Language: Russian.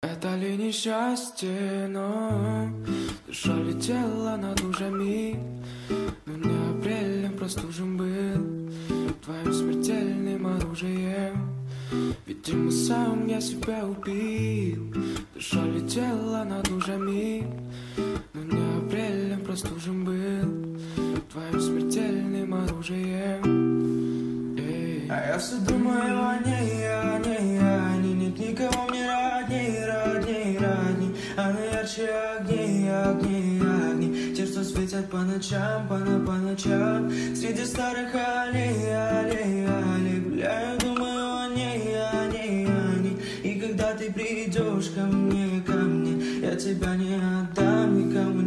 Это ли несчастье, но душа летела над лужами, но не апрельным простужен был твоим смертельным оружием. Видимо, сам я себя убил. Душа летела над лужами, но не апрельным простужен был твоим смертельным оружием. А я все думаю о ней, о ней, о ней. Нет никого мне родней, родней, родней. Она ярче огней, огней, огней. Те, что светят по ночам, по ночам. Среди старых аллей, аллей, аллей. Гуляю, думаю о ней, о ней, о ней. И когда ты придешь ко мне, я тебя не отдам никому.